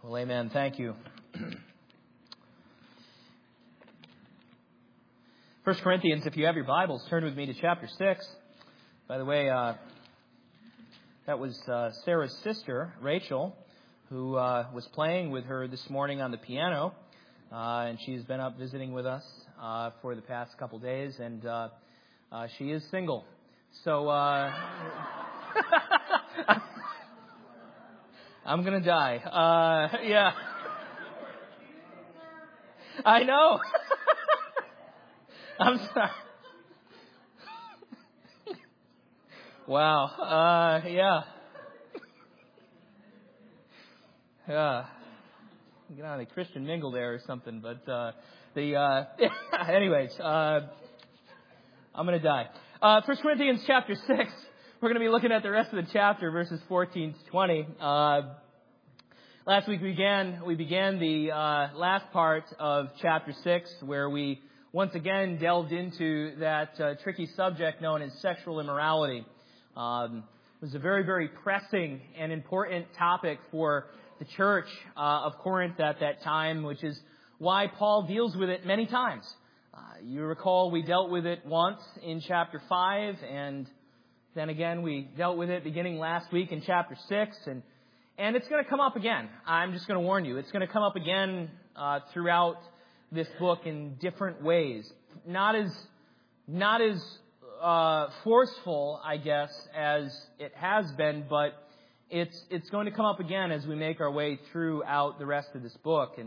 Well, amen. Thank you. 1 Corinthians, if you have your Bibles, turn with me to chapter 6. By the way, that was Sarah's sister, Rachel, who was playing with her this morning on the piano. And she's been up visiting with us for the past couple days, and she is single. So I'm going to die. Yeah. I know. I'm sorry. Wow. Yeah. Yeah. Get on a Christian mingle there or something, but anyways, I'm going to die. 1 Corinthians chapter 6. We're going to be looking at the rest of the chapter, verses 14 to 20. Last week we began the last part of chapter 6, where we once again delved into that tricky subject known as sexual immorality. It was a very, very pressing and important topic for the church of Corinth at that time, which is why Paul deals with it many times. You recall we dealt with it once in chapter 5, and then again we dealt with it beginning last week in chapter 6, and it's going to come up again. I'm just going to warn you. It's going to come up again throughout this book in different ways. Not as forceful, I guess, as it has been, but it's going to come up again as we make our way throughout the rest of this book.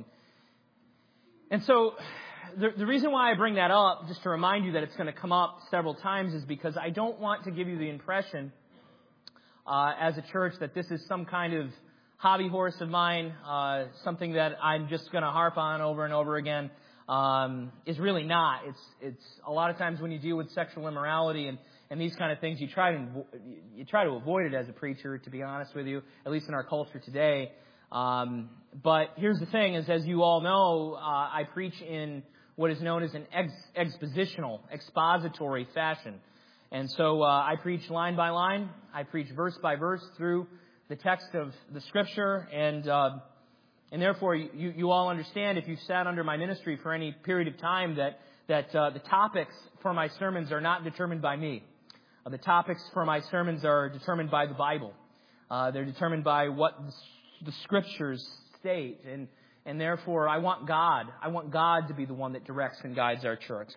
And so the reason why I bring that up, just to remind you that it's going to come up several times, is because I don't want to give you the impression as a church that this is some kind of hobby horse of mine, something that I'm just going to harp on over and over again. Is really not. It's a lot of times when you deal with sexual immorality and these kind of things, you try to avoid it as a preacher, to be honest with you, at least in our culture today. But here's the thing: is, as you all know, I preach in what is known as an expository fashion. And so I preach line by line. I preach verse by verse through the text of the Scripture. And therefore, you all understand, if you've sat under my ministry for any period of time, that the topics for my sermons are not determined by me. The topics for my sermons are determined by the Bible. They're determined by what the Scriptures state. And therefore, I want God to be the one that directs and guides our church.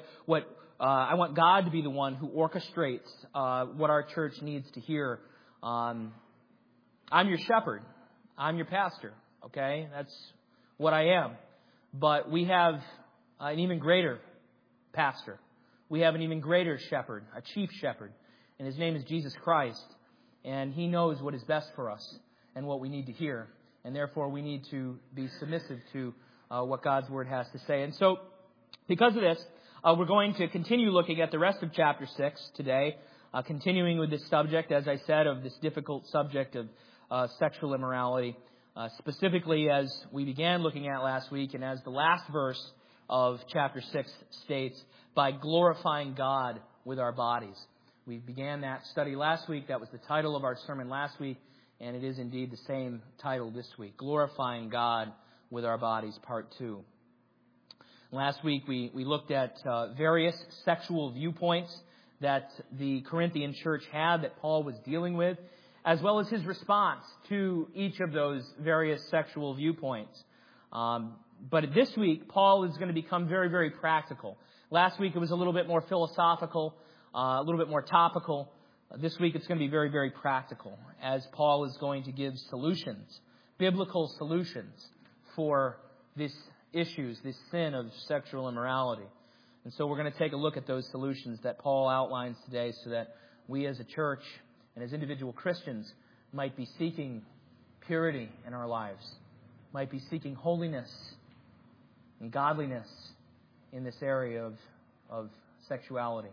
I want God to be the one who orchestrates what our church needs to hear. I'm your shepherd. I'm your pastor. Okay? That's what I am. But we have an even greater pastor. We have an even greater shepherd, a chief shepherd. And his name is Jesus Christ. And he knows what is best for us and what we need to hear. And therefore, we need to be submissive to what God's Word has to say. And so, because of this, we're going to continue looking at the rest of chapter 6 today, continuing with this subject, as I said, of this difficult subject of sexual immorality, specifically as we began looking at last week, and as the last verse of chapter 6 states, by glorifying God with our bodies. We began that study last week. That was the title of our sermon last week. And it is indeed the same title this week, Glorifying God with Our Bodies, Part 2. Last week we looked at various sexual viewpoints that the Corinthian church had that Paul was dealing with, as well as his response to each of those various sexual viewpoints. But this week, Paul is going to become very, very practical. Last week it was a little bit more philosophical, a little bit more topical. This week it's going to be very, very practical, as Paul is going to give solutions, biblical solutions for these issues, this sin of sexual immorality. And so we're going to take a look at those solutions that Paul outlines today, so that we as a church and as individual Christians might be seeking purity in our lives, might be seeking holiness and godliness in this area of sexuality.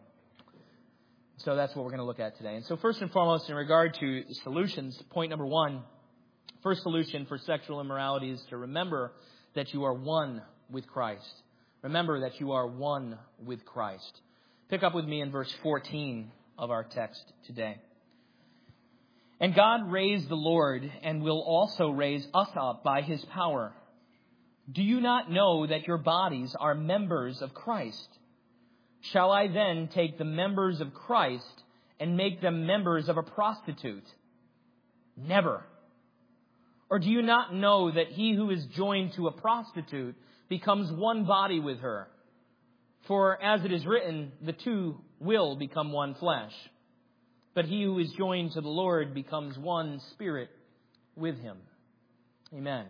So that's what we're going to look at today. And so first and foremost, in regard to solutions, point number one, first solution for sexual immorality is to remember that you are one with Christ. Remember that you are one with Christ. Pick up with me in verse 14 of our text today. And God raised the Lord and will also raise us up by his power. Do you not know that your bodies are members of Christ? Shall I then take the members of Christ and make them members of a prostitute? Never. Or do you not know that he who is joined to a prostitute becomes one body with her? For as it is written, the two will become one flesh. But he who is joined to the Lord becomes one spirit with him. Amen.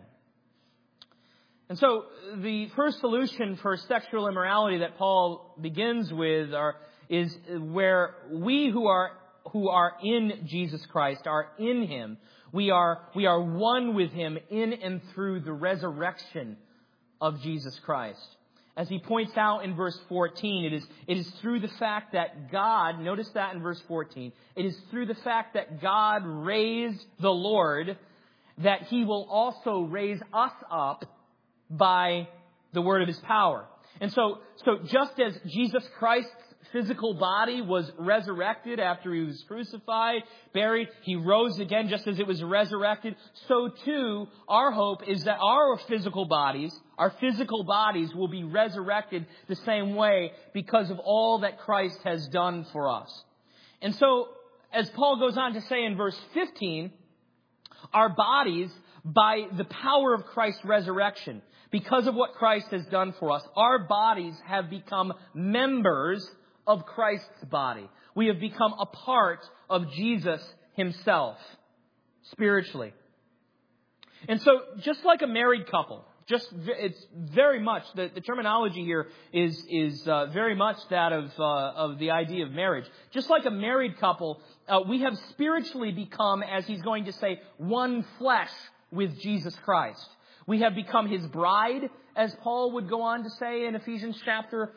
And so the first solution for sexual immorality that Paul begins with is where we who are in Jesus Christ are in him. We are one with him in and through the resurrection of Jesus Christ. As he points out in verse 14, it is through the fact that God, notice that in verse 14, it is through the fact that God raised the Lord that he will also raise us up by the word of his power. And so just as Jesus Christ's physical body was resurrected after he was crucified, buried, he rose again just as it was resurrected, so too our hope is that our physical bodies will be resurrected the same way because of all that Christ has done for us. And so, as Paul goes on to say in verse 15, our bodies, by the power of Christ's resurrection, because of what Christ has done for us, our bodies have become members of Christ's body. We have become a part of Jesus himself, spiritually. And so, just like a married couple, it's very much, the terminology here is very much that of the idea of marriage. Just like a married couple, we have spiritually become, as he's going to say, one flesh with Jesus Christ. We have become his bride, as Paul would go on to say in Ephesians chapter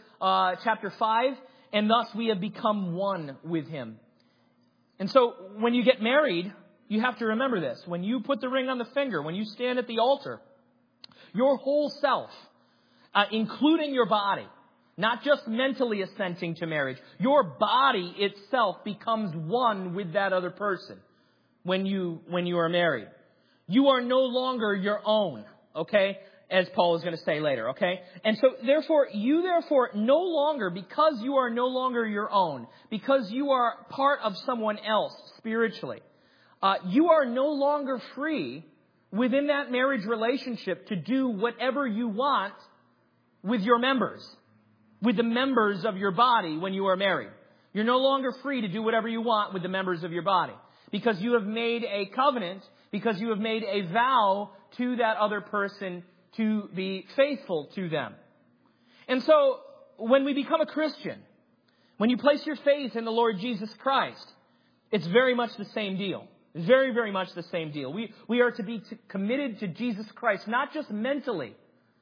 5, and thus we have become one with him. And so when you get married, you have to remember this. When you put the ring on the finger, when you stand at the altar, your whole self, including your body, not just mentally assenting to marriage, your body itself becomes one with that other person when you are married. You are no longer your own, okay? As Paul is going to say later, okay? And so, therefore, no longer, because you are no longer your own, because you are part of someone else spiritually, you are no longer free within that marriage relationship to do whatever you want with your members, with the members of your body when you are married. You're no longer free to do whatever you want with the members of your body because you have made a covenant, because you have made a vow to that other person to be faithful to them. And so, when we become a Christian, when you place your faith in the Lord Jesus Christ, it's very much the same deal. Very, very much the same deal. We are to be committed to Jesus Christ, not just mentally,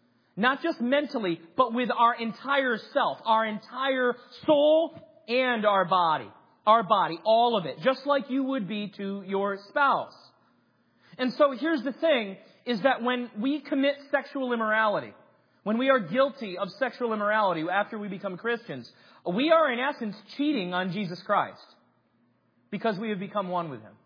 but with our entire self, our entire soul and our body, all of it, just like you would be to your spouse. And so here's the thing, is that when we commit sexual immorality, when we are guilty of sexual immorality after we become Christians, we are in essence cheating on Jesus Christ because we have become one with him.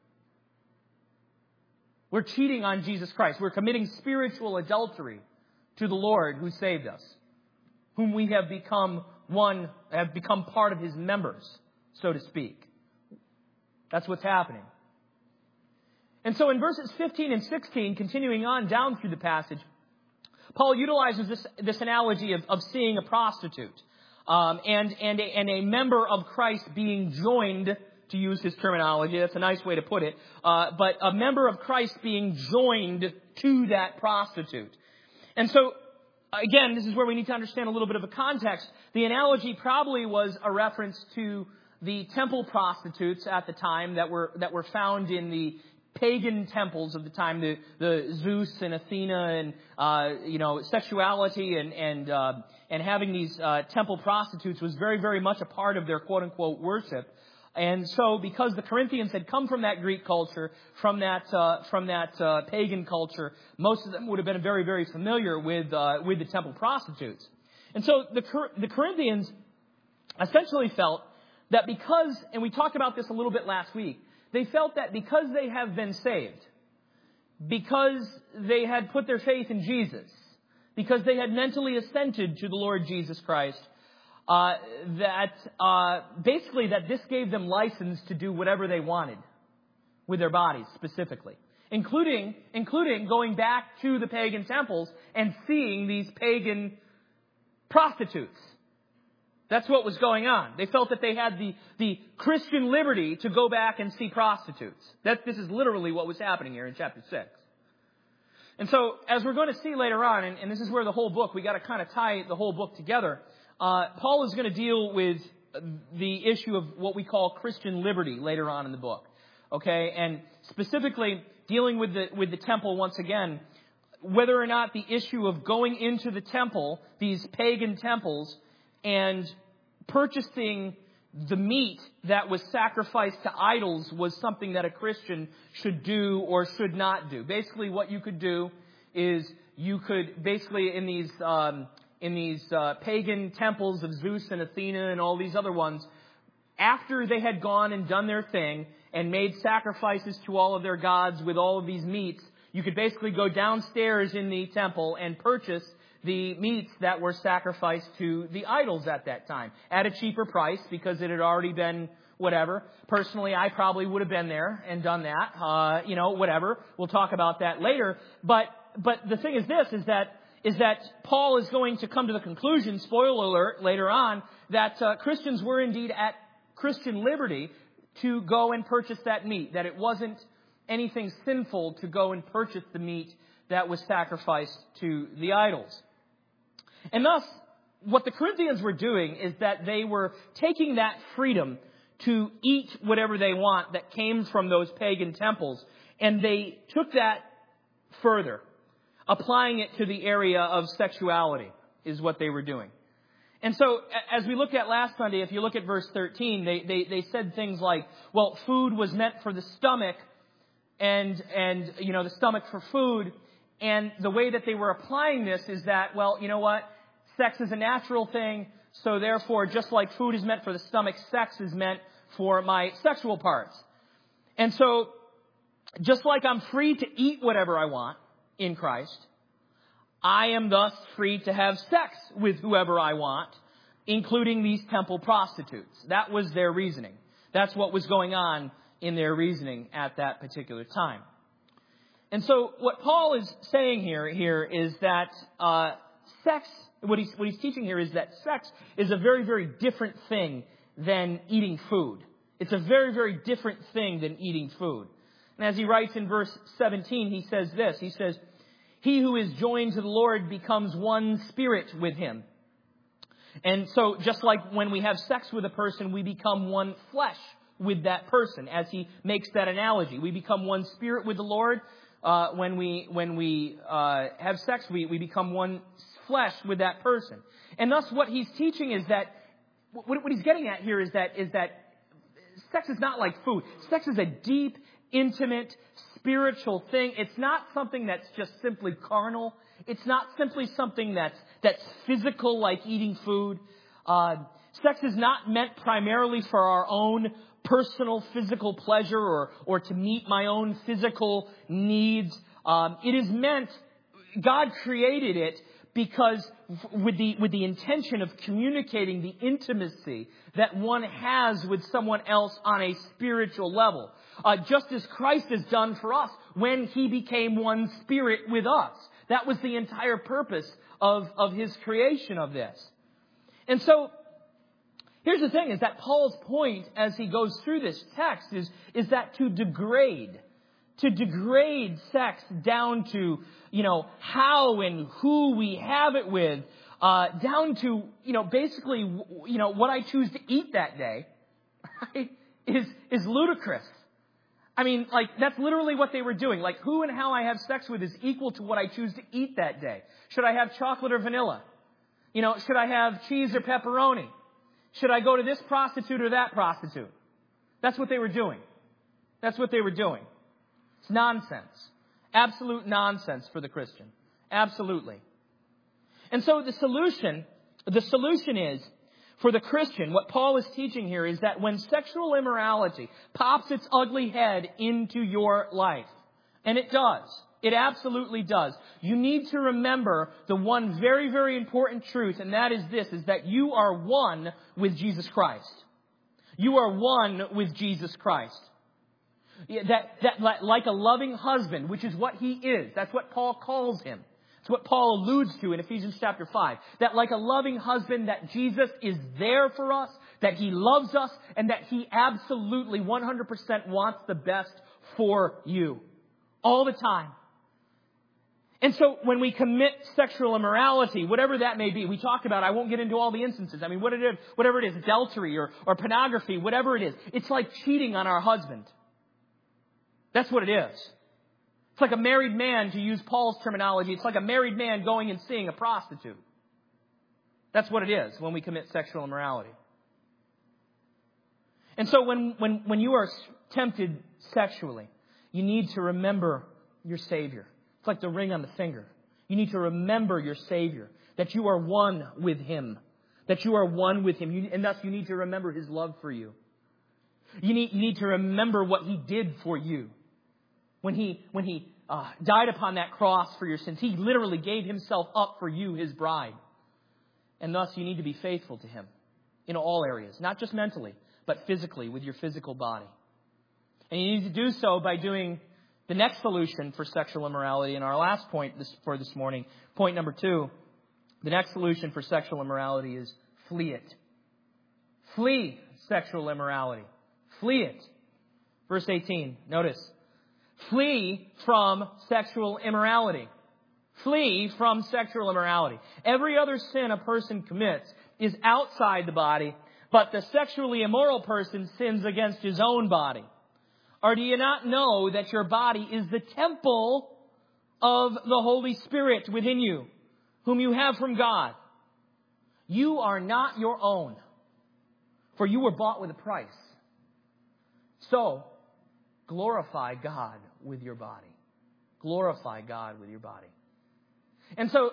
We're cheating on Jesus Christ. We're committing spiritual adultery to the Lord who saved us, whom we have become part of his members, so to speak. That's what's happening. And so in verses 15 and 16, continuing on down through the passage, Paul utilizes this analogy of seeing a prostitute and a member of Christ being joined, to use his terminology. That's a nice way to put it. But a member of Christ being joined to that prostitute. And so, again, this is where we need to understand a little bit of a context. The analogy probably was a reference to the temple prostitutes at the time that were found in the pagan temples of the time, the Zeus and Athena and sexuality and having these temple prostitutes was very, very much a part of their quote unquote worship. And so, because the Corinthians had come from that Greek culture, from that pagan culture, most of them would have been very, very familiar with the temple prostitutes. And so, the Corinthians essentially felt that because, and we talked about this a little bit last week, They felt that because they have been saved, because they had put their faith in Jesus, because they had mentally assented to the Lord Jesus Christ, basically that this gave them license to do whatever they wanted with their bodies specifically, including going back to the pagan temples and seeing these pagan prostitutes. That's what was going on. They felt that they had the Christian liberty to go back and see prostitutes. This is literally what was happening here in chapter 6. And so, as we're going to see later on, and this is where the whole book, we got to kind of tie the whole book together, Paul is going to deal with the issue of what we call Christian liberty later on in the book. Okay? And specifically, dealing with the temple once again, whether or not the issue of going into the temple, these pagan temples, and purchasing the meat that was sacrificed to idols was something that a Christian should do or should not do. Basically, what you could do is you could basically in these pagan temples of Zeus and Athena and all these other ones, after they had gone and done their thing and made sacrifices to all of their gods with all of these meats, you could basically go downstairs in the temple and purchase the meats that were sacrificed to the idols at that time at a cheaper price because it had already been whatever. Personally, I probably would have been there and done that. Whatever. We'll talk about that later. But the thing is this, is that Paul is going to come to the conclusion, spoiler alert, later on, that Christians were indeed at Christian liberty to go and purchase that meat, that it wasn't anything sinful to go and purchase the meat that was sacrificed to the idols. And thus, what the Corinthians were doing is that they were taking that freedom to eat whatever they want that came from those pagan temples, and they took that further, applying it to the area of sexuality is what they were doing. And so, as we looked at last Sunday, if you look at verse 13, they said things like, well, food was meant for the stomach, and the stomach for food. And the way that they were applying this is that, well, you know what? Sex is a natural thing, so therefore, just like food is meant for the stomach, sex is meant for my sexual parts. And so, just like I'm free to eat whatever I want in Christ, I am thus free to have sex with whoever I want, including these temple prostitutes. That was their reasoning. That's what was going on in their reasoning at that particular time. And so what Paul is saying here is that sex, what he's teaching here is that sex is a very, very different thing than eating food. It's a very, very different thing than eating food. And as he writes in verse 17, he says this. He says, "He who is joined to the Lord becomes one spirit with him." And so just like when we have sex with a person, we become one flesh with that person. As he makes that analogy, we become one spirit with the Lord. When we have sex, we become one flesh with that person. And thus what he's teaching is that, what he's getting at here is that sex is not like food. Sex is a deep, intimate, spiritual thing. It's not something that's just simply carnal. It's not simply something that's physical like eating food. Sex is not meant primarily for our own personal physical pleasure or to meet my own physical needs. It is meant, God created it because with the intention of communicating the intimacy that one has with someone else on a spiritual level. Just as Christ has done for us when he became one spirit with us. That was the entire purpose of his creation of this. And so, here's the thing, is that Paul's point as he goes through this text is that to degrade sex down to, how and who we have it with, down to, basically, what I choose to eat that day, right, is ludicrous. I mean, that's literally what they were doing. Who and how I have sex with is equal to what I choose to eat that day. Should I have chocolate or vanilla? Should I have cheese or pepperoni? Should I go to this prostitute or that prostitute? That's what they were doing. That's what they were doing. It's nonsense. Absolute nonsense for the Christian. Absolutely. And so the solution is For the Christian, what Paul is teaching here is that when sexual immorality pops its ugly head into your life, and it does, it absolutely does, you need to remember the one very, very important truth, and that is this, is that you are one with Jesus Christ. You are one with Jesus Christ. That like a loving husband, which is what he is. That's what Paul calls him. It's what Paul alludes to in Ephesians chapter 5. That like a loving husband, that Jesus is there for us, that he loves us, and that he absolutely 100% wants the best for you. All the time. And so when we commit sexual immorality, whatever that may be, we talked about, I won't get into all the instances. I mean, whatever it is, adultery or pornography, whatever it is, it's like cheating on our husband. That's what it is. It's like a married man, to use Paul's terminology, it's like a married man going and seeing a prostitute. That's what it is when we commit sexual immorality. And so when you are tempted sexually, you need to remember your Savior. It's like the ring on the finger. You need to remember your Savior, that you are one with Him, that you are one with Him, and thus you need to remember His love for you. You need to remember what He did for you. When He died upon that cross for your sins, He literally gave Himself up for you, His bride. And thus you need to be faithful to Him in all areas, not just mentally, but physically, with your physical body. And you need to do so by doing the next solution for sexual immorality. And our last point for this morning, point number 2, the next solution for sexual immorality is flee it. Flee sexual immorality. Flee it. Verse 18, notice. Flee from sexual immorality. Flee from sexual immorality. Every other sin a person commits is outside the body, but the sexually immoral person sins against his own body. Or do you not know that your body is the temple of the Holy Spirit within you, whom you have from God? You are not your own, for you were bought with a price. So, glorify God with your body. Glorify God with your body. And so,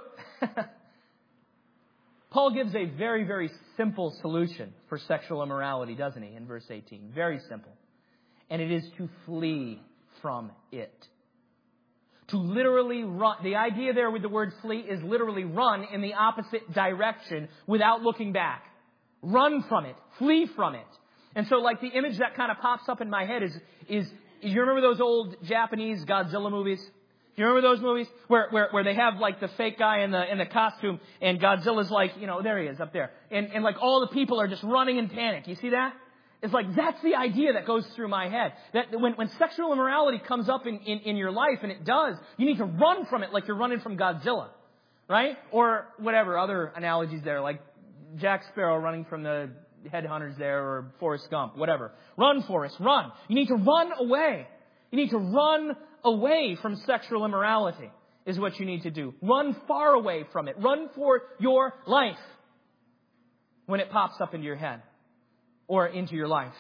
Paul gives a very, very simple solution for sexual immorality, doesn't he, in verse 18? Very simple. And it is to flee from it. To literally run. The idea there with the word flee is literally run in the opposite direction without looking back. Run from it. Flee from it. And so like the image that kind of pops up in my head is you remember those old Japanese Godzilla movies? Do you remember those movies? Where they have like the fake guy in the costume and Godzilla's like, there he is up there. And like all the people are just running in panic. You see that? It's like, that's the idea that goes through my head. That when sexual immorality comes up in your life, and it does, you need to run from it like you're running from Godzilla. Right? Or whatever, other analogies there, like Jack Sparrow running from the headhunters there, or Forrest Gump, whatever. Run, Forrest, run. You need to run away. You need to run away from sexual immorality is what you need to do. Run far away from it. Run for your life when it pops up into your head or into your life.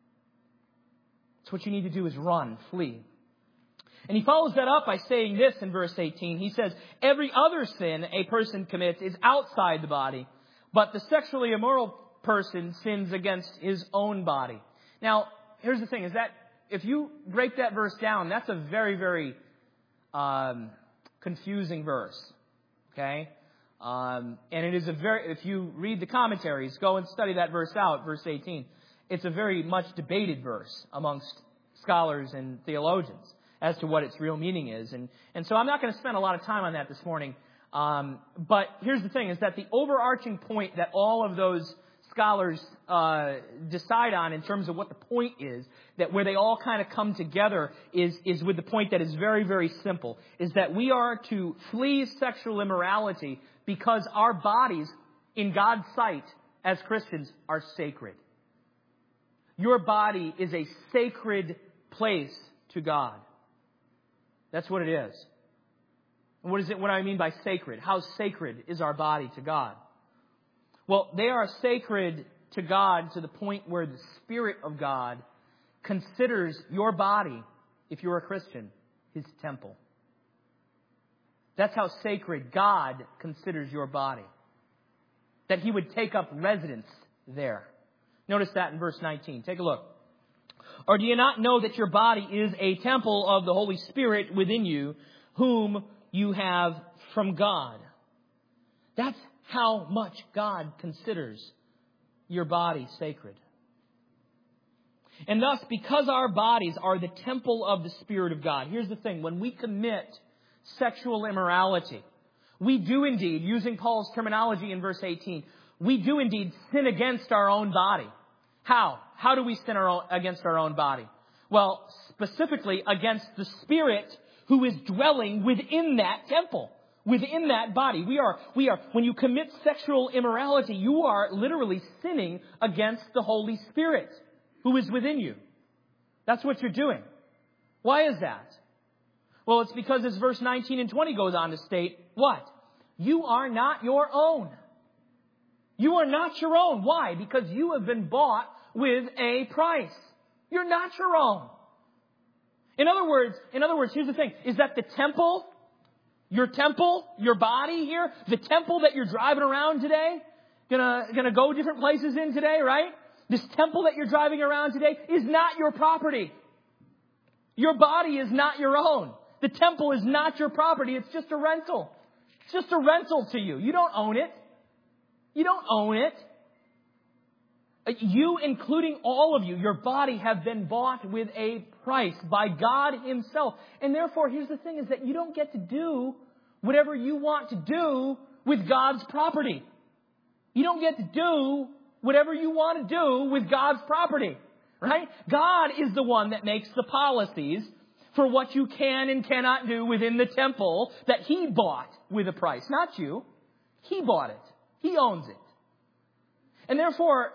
So what you need to do is run, flee. And he follows that up by saying this in verse 18. He says, every other sin a person commits is outside the body, but the sexually immoral person sins against his own body. Now, here's the thing, is that if you break that verse down, that's a very, very confusing verse. Okay? And it is if you read the commentaries, go and study that verse out, verse 18. It's a very much debated verse amongst scholars and theologians as to what its real meaning is. And so I'm not going to spend a lot of time on that this morning. But here's the thing, is that the overarching point that all of those scholars decide on in terms of what the point is, that where they all kind of come together is with the point that is very, very simple, is that we are to flee sexual immorality because our bodies, in God's sight, as Christians, are sacred. Your body is a sacred place to God. That's what it is. And what do I mean by sacred? How sacred is our body to God? Well, they are sacred to God to the point where the Spirit of God considers your body, if you're a Christian, His temple. That's how sacred God considers your body. That He would take up residence there. Notice that in verse 19. Take a look. Or do you not know that your body is a temple of the Holy Spirit within you, whom you have from God? That's how much God considers your body sacred. And thus, because our bodies are the temple of the Spirit of God, here's the thing. When we commit sexual immorality, we do indeed, using Paul's terminology in verse 18, we do indeed sin against our own body. How? How do we sin against our own body? Well, specifically against the Spirit who is dwelling within that temple, within that body. We are, when you commit sexual immorality, you are literally sinning against the Holy Spirit who is within you. That's what you're doing. Why is that? Well, it's because as verse 19 and 20 goes on to state, what? You are not your own. You are not your own. Why? Because you have been bought with a price. You're not your own. In other words, here's the thing, is that the temple, your body here, the temple that you're driving around today, gonna go different places in today, right? This temple that you're driving around today is not your property. Your body is not your own. The temple is not your property. It's just a rental. It's just a rental to you. You don't own it. You don't own it. You, including all of you, your body have been bought with a price by God Himself. And therefore, here's the thing, is that you don't get to do whatever you want to do with God's property. You don't get to do whatever you want to do with God's property. Right? God is the one that makes the policies for what you can and cannot do within the temple that He bought with a price. Not you. He bought it. He owns it. And therefore,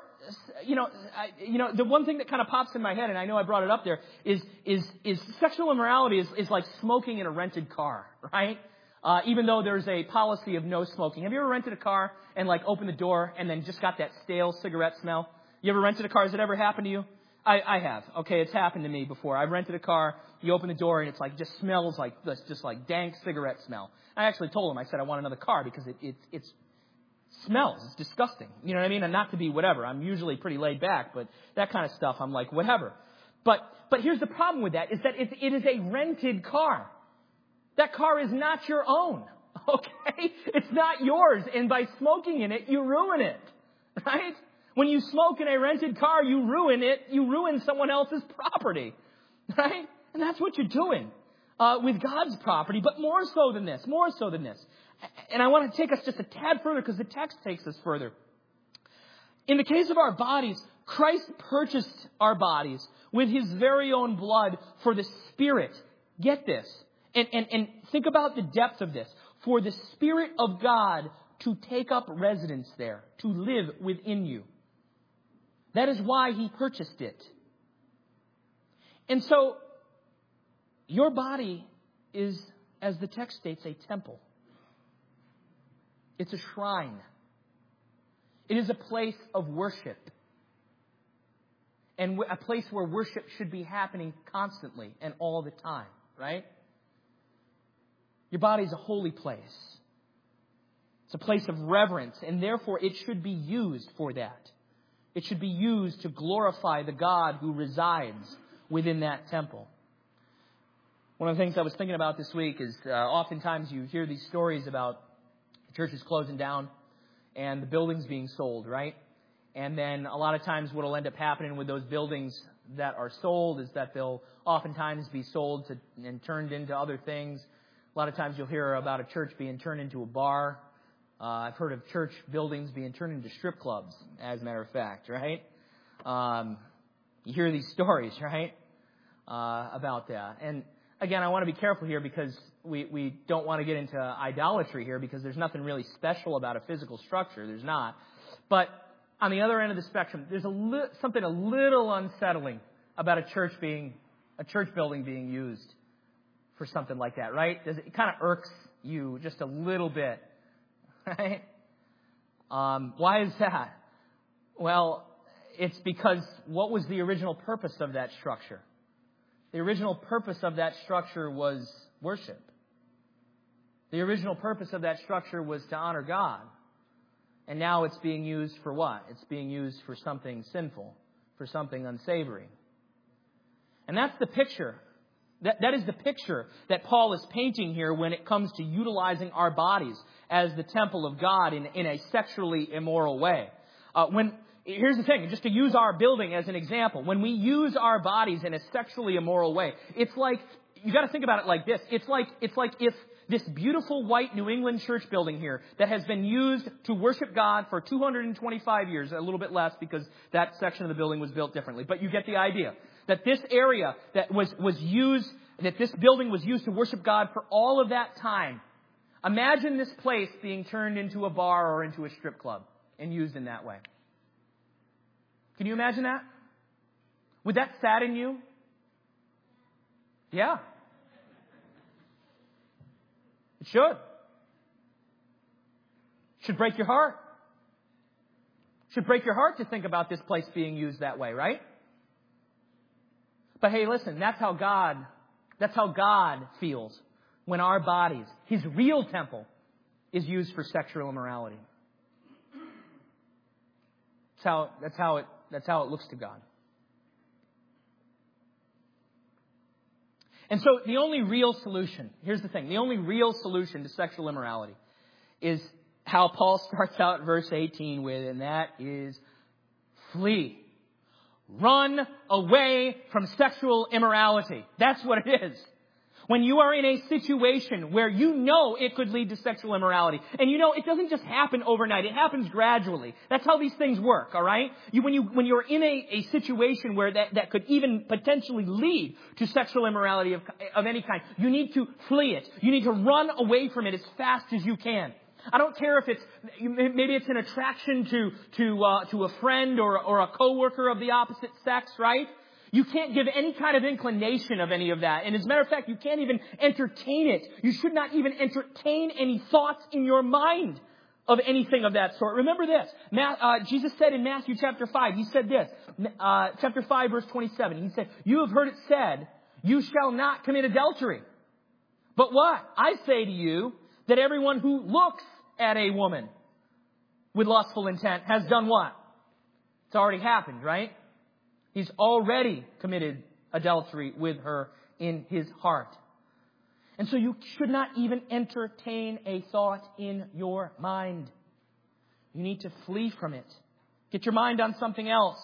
the one thing that kind of pops in my head, and I know I brought it up there, is sexual immorality is like smoking in a rented car, right? Even though there's a policy of no smoking. Have you ever rented a car and like opened the door and then just got that stale cigarette smell? You ever rented a car? Has it ever happened to you? I have. Okay, it's happened to me before. I've rented a car, you open the door and it's like, just smells like this, just like dank cigarette smell. I actually told him, I said I want another car because it smells. It's disgusting. You know what I mean? And not to be whatever. I'm usually pretty laid back, but that kind of stuff, I'm like, whatever. But here's the problem with that, is that it is a rented car. That car is not your own. Okay? It's not yours. And by smoking in it, you ruin it. Right? When you smoke in a rented car, you ruin it. You ruin someone else's property. Right? And that's what you're doing with God's property. But more so than this. And I want to take us just a tad further because the text takes us further. In the case of our bodies, Christ purchased our bodies with His very own blood for the Spirit. Get this. And think about the depth of this. For the Spirit of God to take up residence there, to live within you. That is why He purchased it. And so, your body is, as the text states, a temple. It's a shrine. It is a place of worship. And a place where worship should be happening constantly and all the time, right? Your body is a holy place. It's a place of reverence, and therefore it should be used for that. It should be used to glorify the God who resides within that temple. One of the things I was thinking about this week is oftentimes you hear these stories about churches closing down and the buildings being sold, right? And then a lot of times what will end up happening with those buildings that are sold is that they'll oftentimes be sold and turned into other things. A lot of times you'll hear about a church being turned into a bar. I've heard of church buildings being turned into strip clubs, as a matter of fact, right? You hear these stories, right, about that. And again, I want to be careful here because we don't want to get into idolatry here because there's nothing really special about a physical structure. There's not. But on the other end of the spectrum, there's something a little unsettling about a church building being used for something like that, right? It kind of irks you just a little bit, right? Why is that? Well, it's because what was the original purpose of that structure? The original purpose of that structure was worship. The original purpose of that structure was to honor God. And now it's being used for what? It's being used for something sinful, for something unsavory. And that's the picture. That is the picture that Paul is painting here when it comes to utilizing our bodies as the temple of God in a sexually immoral way. Here's the thing, just to use our building as an example. When we use our bodies in a sexually immoral way, it's like, you got to think about it like this. It's like if this beautiful white New England church building here that has been used to worship God for 225 years, a little bit less because that section of the building was built differently. But you get the idea. That this area that that this building was used to worship God for all of that time. Imagine this place being turned into a bar or into a strip club and used in that way. Can you imagine that? Would that sadden you? Yeah. It should. It should break your heart. It should break your heart to think about this place being used that way, right? But hey, listen, that's how God feels when our bodies, His real temple, is used for sexual immorality. That's how it looks to God. And so the only real solution, here's the thing, the only real solution to sexual immorality is how Paul starts out verse 18 with, and that is flee. Run away from sexual immorality. That's what it is. When you are in a situation where you know it could lead to sexual immorality, and you know it doesn't just happen overnight, it happens gradually. That's how these things work, all right? When you're in a situation where that could even potentially lead to sexual immorality of any kind, you need to flee it. You need to run away from it as fast as you can. I don't care if maybe it's an attraction to a friend or a coworker of the opposite sex, right? You can't give any kind of inclination of any of that. And as a matter of fact, you can't even entertain it. You should not even entertain any thoughts in your mind of anything of that sort. Remember this. Jesus said in Matthew chapter 5, He said this, chapter 5 verse 27. He said, "You have heard it said, you shall not commit adultery. But what? I say to you that everyone who looks at a woman with lustful intent has done what? It's already happened, right? He's already committed adultery with her in his heart. And so you should not even entertain a thought in your mind. You need to flee from it. Get your mind on something else.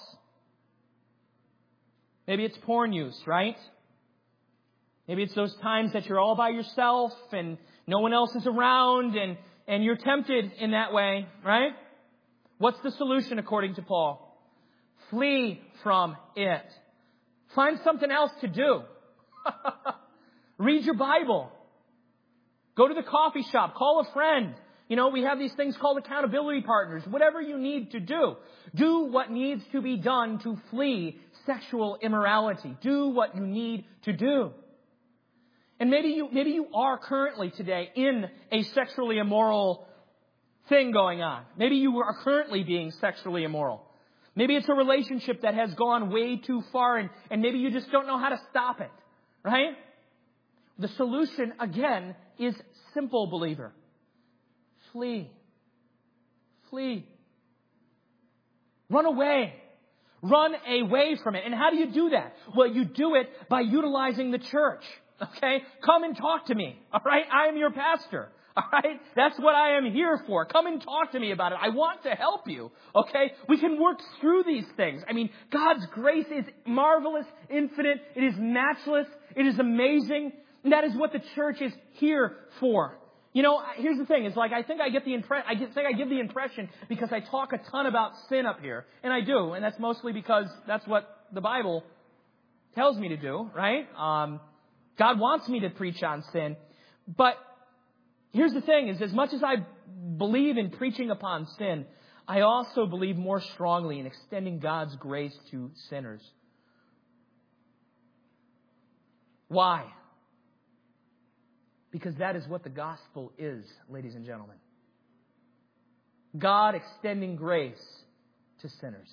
Maybe it's porn use, right? Maybe it's those times that you're all by yourself and no one else is around and you're tempted in that way, right? What's the solution according to Paul? Flee from it. Find something else to do. Read your Bible. Go to the coffee shop. Call a friend. You know, we have these things called accountability partners. Whatever you need to do. Do what needs to be done to flee sexual immorality. Do what you need to do. And maybe you are currently today in a sexually immoral thing going on. Maybe you are currently being sexually immoral. Maybe it's a relationship that has gone way too far and maybe you just don't know how to stop it. Right? The solution, again, is simple, believer. Flee. Flee. Run away. Run away from it. And how do you do that? Well, you do it by utilizing the church. Okay? Come and talk to me. All right? I am your pastor. All right? That's what I am here for. Come and talk to me about it. I want to help you. Okay? We can work through these things. I mean, God's grace is marvelous, infinite. It is matchless. It is amazing. And that is what the church is here for. You know, here's the thing. It's like I think I give the impression because I talk a ton about sin up here. And I do. And that's mostly because that's what the Bible tells me to do, right? God wants me to preach on sin. But here's the thing, is as much as I believe in preaching upon sin, I also believe more strongly in extending God's grace to sinners. Why? Because that is what the gospel is, ladies and gentlemen. God extending grace to sinners.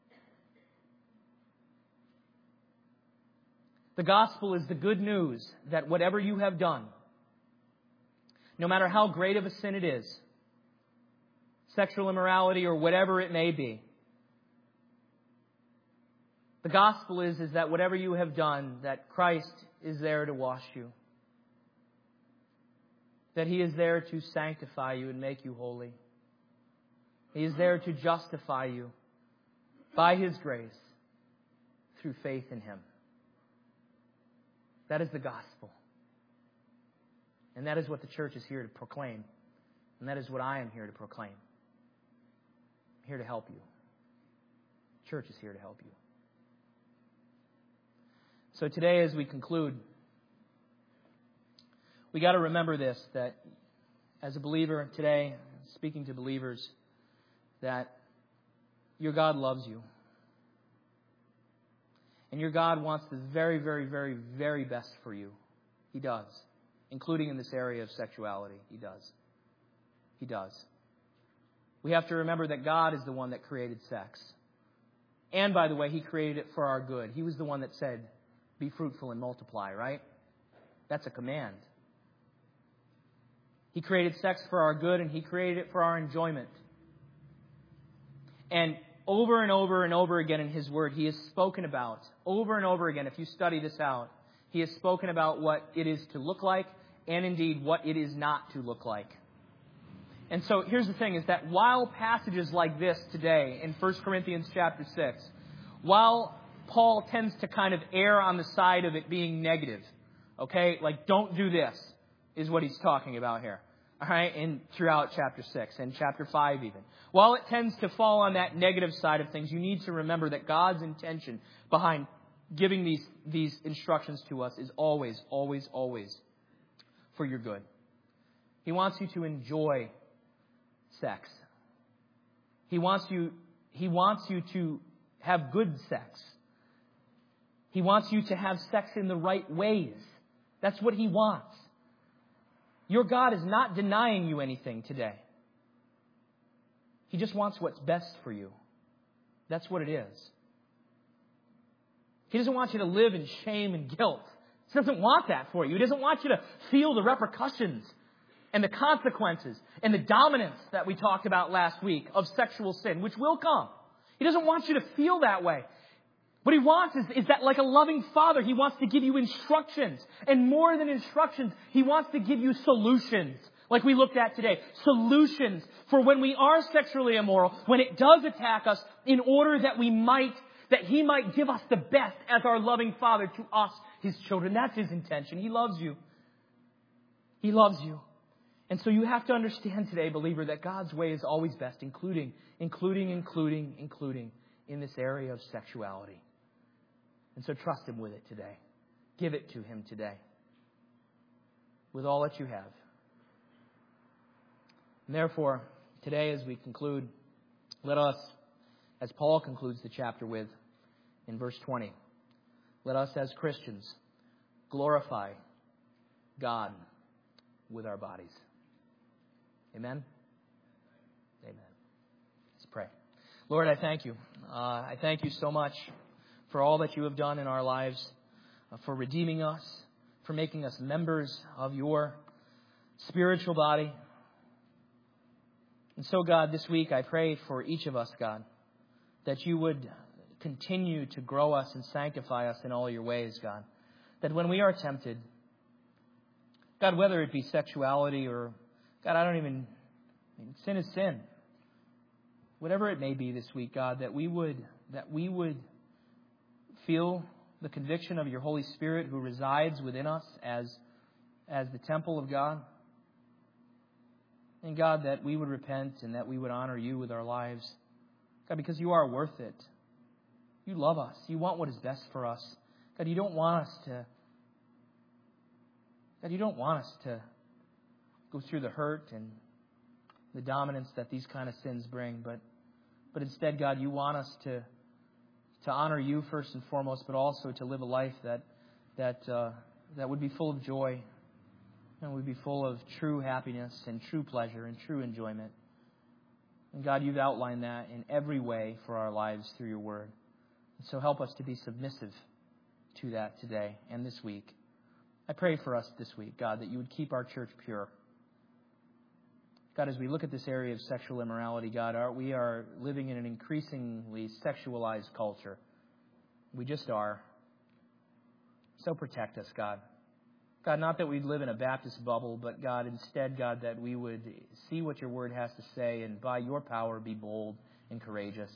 The gospel is the good news that whatever you have done, no matter how great of a sin it is, sexual immorality, or whatever it may be. The gospel is that whatever you have done, that Christ is there to wash you. That He is there to sanctify you and make you holy. He is there to justify you by His grace through faith in Him. That is the gospel. And that is what the church is here to proclaim. And that is what I am here to proclaim. I'm here to help you. The church is here to help you. So today, as we conclude, we got to remember this, that as a believer today, speaking to believers, that your God loves you. And your God wants the very, very, very, very best for you. He does. Including in this area of sexuality. He does. He does. We have to remember that God is the one that created sex. And by the way, He created it for our good. He was the one that said, be fruitful and multiply, right? That's a command. He created sex for our good, and He created it for our enjoyment. And over and over and over again in His Word, He has spoken about, over and over again, if you study this out, He has spoken about what it is to look like, and indeed what it is not to look like. And so here's the thing, is that while passages like this today in 1 Corinthians chapter 6, while Paul tends to kind of err on the side of it being negative, okay, like don't do this, is what he's talking about here. All right, and throughout chapter 6 and chapter 5 even. While it tends to fall on that negative side of things, you need to remember that God's intention behind giving these instructions to us is always, always, always for your good. He wants you to enjoy sex. He wants you to have good sex. He wants you to have sex in the right ways. That's what He wants. Your God is not denying you anything today. He just wants what's best for you. That's what it is. He doesn't want you to live in shame and guilt. He doesn't want that for you. He doesn't want you to feel the repercussions and the consequences and the dominance that we talked about last week of sexual sin, which will come. He doesn't want you to feel that way. What He wants is that, like a loving father, He wants to give you instructions. And more than instructions, He wants to give you solutions. Like we looked at today. Solutions for when we are sexually immoral, when it does attack us, in order that He might give us the best as our loving Father to us, His children. That's His intention. He loves you. He loves you. And so you have to understand today, believer, that God's way is always best, including in this area of sexuality. And so trust Him with it today. Give it to Him today. With all that you have. And therefore, today as we conclude, let us, as Paul concludes the chapter with, in verse 20, let us as Christians glorify God with our bodies. Amen? Amen. Let's pray. Lord, I thank You. I thank You so much for all that You have done in our lives, for redeeming us, for making us members of Your spiritual body. And so, God, this week I pray for each of us, God, that You would continue to grow us and sanctify us in all Your ways, God. That when we are tempted, God, whether it be sexuality or, God, sin is sin. Whatever it may be this week, God, that we would feel the conviction of Your Holy Spirit who resides within us as the temple of God. And God, that we would repent and that we would honor You with our lives. God, because You are worth it. You love us. You want what is best for us. God, You don't want us to go through the hurt and the dominance that these kind of sins bring. But instead, God, You want us to honor You first and foremost, but also to live a life that would be full of joy and would be full of true happiness and true pleasure and true enjoyment. And God, You've outlined that in every way for our lives through Your Word. And so help us to be submissive to that today and this week. I pray for us this week, God, that You would keep our church pure. God, as we look at this area of sexual immorality, God, we are living in an increasingly sexualized culture. We just are. So protect us, God. God, not that we live in a Baptist bubble, but God, instead, God, that we would see what your word has to say and by your power be bold and courageous.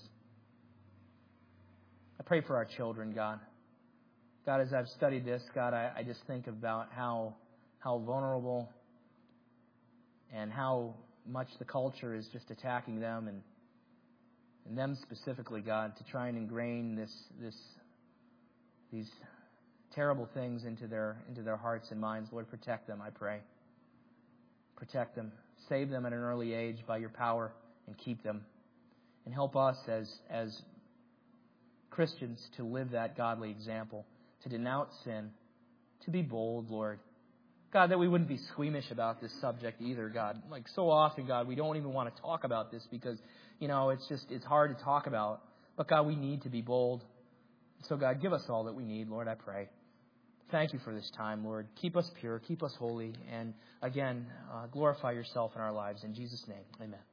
I pray for our children, God. God, as I've studied this, God, I just think about how vulnerable and how much the culture is just attacking them and them specifically, God, to try and ingrain these terrible things into their hearts and minds. Lord, protect them, I pray. Protect them. Save them at an early age by your power and keep them. And help us as Christians to live that godly example, to denounce sin, to be bold, Lord. God, that we wouldn't be squeamish about this subject either, God. Like so often, God, we don't even want to talk about this because, it's hard to talk about. But God, we need to be bold. So God, give us all that we need, Lord, I pray. Thank you for this time, Lord. Keep us pure, keep us holy, and again, glorify yourself in our lives. In Jesus' name, amen.